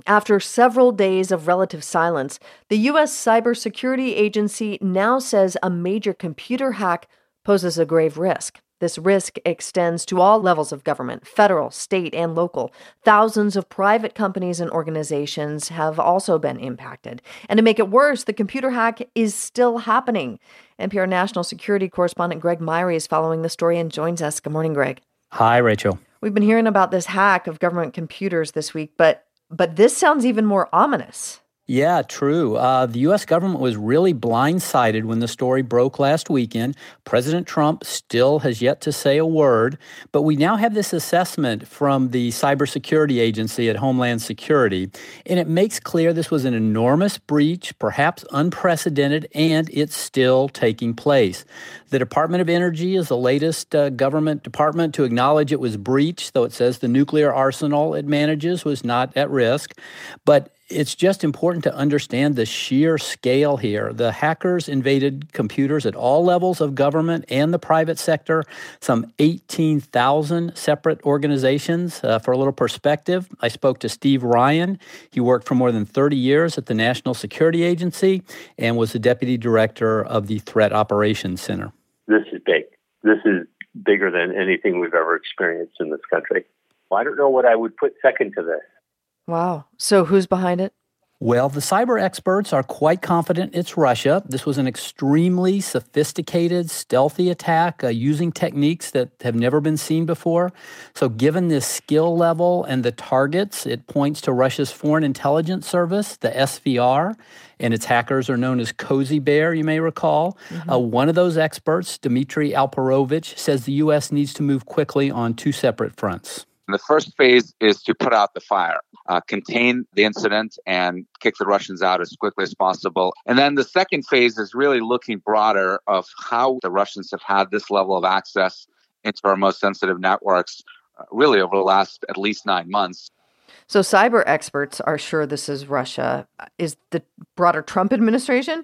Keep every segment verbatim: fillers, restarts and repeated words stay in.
After several days of relative silence, the U S Cybersecurity Agency now says a major computer hack poses a grave risk. This risk extends to all levels of government, federal, state, and local. Thousands of private companies and organizations have also been impacted. And to make it worse, the computer hack is still happening. N P R national security correspondent Greg Myrie is following the story and joins us. Good morning, Greg. Hi, Rachel. We've been hearing about this hack of government computers this week, but but this sounds even more ominous. Yeah, true. Uh, the U S government was really blindsided when the story broke last weekend. President Trump still has yet to say a word, but we now have this assessment from the Cybersecurity Agency at Homeland Security, and it makes clear this was an enormous breach, perhaps unprecedented, and it's still taking place. The Department of Energy is the latest uh, government department to acknowledge it was breached, though it says the nuclear arsenal it manages was not at risk. But it's just important to understand the sheer scale here. The hackers invaded computers at all levels of government and the private sector, some eighteen thousand separate organizations. Uh, for a little perspective, I spoke to Steve Ryan. He worked for more than thirty years at the National Security Agency and was the deputy director of the Threat Operations Center. This is big. This is bigger than anything we've ever experienced in this country. Well, I don't know what I would put second to this. Wow. So who's behind it? Well, the cyber experts are quite confident it's Russia. This was an extremely sophisticated, stealthy attack uh, using techniques that have never been seen before. So given this skill level and the targets, it points to Russia's Foreign Intelligence Service, the S V R, and its hackers are known as Cozy Bear, you may recall. Mm-hmm. Uh, one of those experts, Dmitry Alperovich, says the U S needs to move quickly on two separate fronts. The first phase is to put out the fire, uh, contain the incident, and kick the Russians out as quickly as possible. And then the second phase is really looking broader of how the Russians have had this level of access into our most sensitive networks, uh, really over the last at least nine months. So cyber experts are sure this is Russia. Is the broader Trump administration?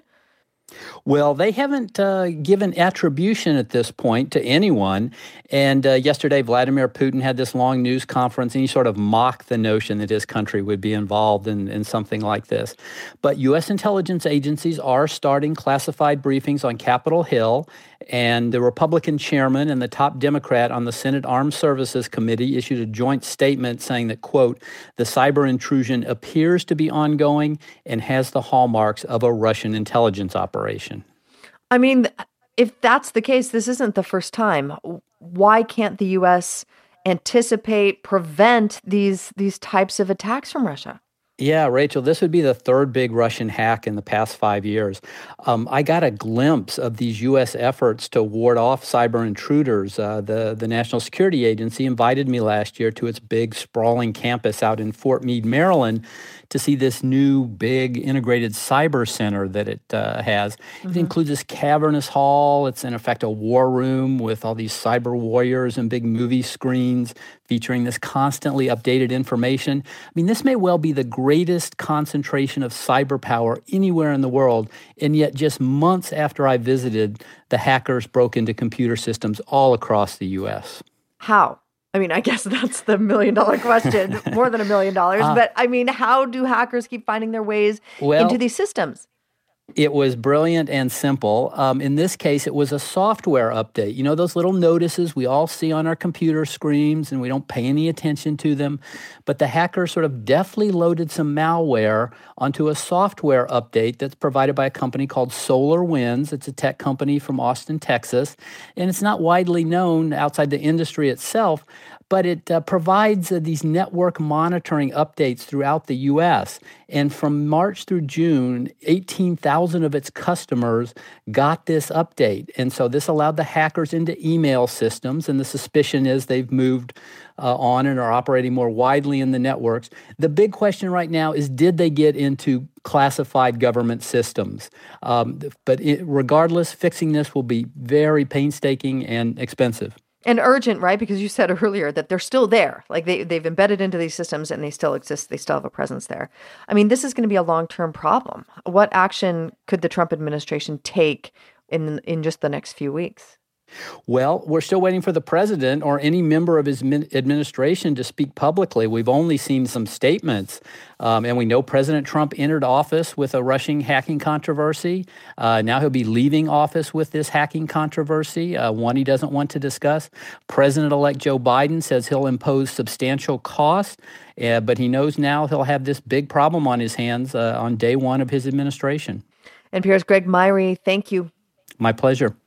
Well, they haven't uh, given attribution at this point to anyone. And uh, yesterday, Vladimir Putin had this long news conference, and he sort of mocked the notion that his country would be involved in, in something like this. But U S intelligence agencies are starting classified briefings on Capitol Hill, and the Republican chairman and the top Democrat on the Senate Armed Services Committee issued a joint statement saying that, quote, the cyber intrusion appears to be ongoing and has the hallmarks of a Russian intelligence operation. I mean, if that's the case, this isn't the first time. Why can't the U S anticipate, prevent these these types of attacks from Russia? Yeah, Rachel, this would be the third big Russian hack in the past five years. Um, I got a glimpse of these U S efforts to ward off cyber intruders. Uh, the, the National Security Agency invited me last year to its big, sprawling campus out in Fort Meade, Maryland, to see this new, big, integrated cyber center that it uh, has. Mm-hmm. It includes this cavernous hall. It's, in effect, a war room with all these cyber warriors and big movie screens featuring this constantly updated information. I mean, this may well be the greatest concentration of cyber power anywhere in the world, and yet just months after I visited, the hackers broke into computer systems all across the U S. How? I mean, I guess that's the million-dollar question, more than a million dollars. Uh, but, I mean, how do hackers keep finding their ways well, into these systems? It was brilliant and simple. Um, in this case, it was a software update. You know, those little notices we all see on our computer screens and we don't pay any attention to them. But the hacker sort of deftly loaded some malware onto a software update that's provided by a company called SolarWinds. It's a tech company from Austin, Texas. And it's not widely known outside the industry itself, but it uh, provides uh, these network monitoring updates throughout the U S. And from March through June, eighteen thousand of its customers got this update. And so this allowed the hackers into email systems, and the suspicion is they've moved uh, on and are operating more widely in the networks. The big question right now is, did they get into classified government systems? Um, but it, regardless, fixing this will be very painstaking and expensive. And urgent, right? Because you said earlier that they're still there. Like they, they've embedded into these systems and they still exist. They still have a presence there. I mean, this is going to be a long-term problem. What action could the Trump administration take in in just the next few weeks? Well, we're still waiting for the president or any member of his administration to speak publicly. We've only seen some statements. Um, and we know President Trump entered office with a Russian hacking controversy. Uh, now he'll be leaving office with this hacking controversy, uh, one he doesn't want to discuss. President-elect Joe Biden says he'll impose substantial costs, uh, but he knows now he'll have this big problem on his hands uh, on day one of his administration. N P R's Greg Myre, thank you. My pleasure.